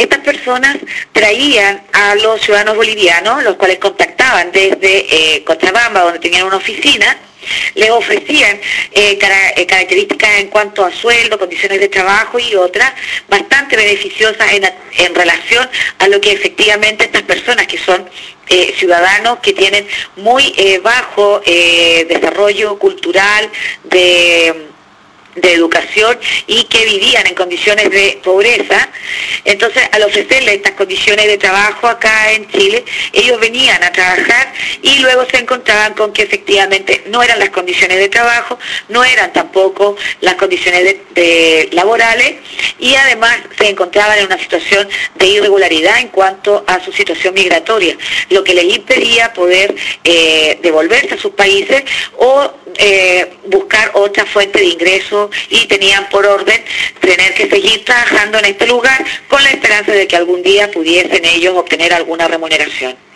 estas personas traían a los ciudadanos bolivianos, los cuales contactaban desde Cochabamba, donde tenían una oficina, les ofrecían características en cuanto a sueldo, condiciones de trabajo y otras bastante beneficiosas en relación a lo que efectivamente estas personas que son ciudadanos que tienen muy bajo desarrollo cultural, de educación y que vivían en condiciones de pobreza. Entonces, al ofrecerle estas condiciones de trabajo acá en Chile, ellos venían a trabajar y luego se encontraban con que efectivamente no eran las condiciones de trabajo, no eran tampoco las condiciones laborales, y además se encontraban en una situación de irregularidad en cuanto a su situación migratoria, lo que les impedía poder devolverse a sus países o buscar otra fuente de ingreso, y tenían por orden tener que seguir trabajando en este lugar con la esperanza de que algún día pudiesen ellos obtener alguna remuneración.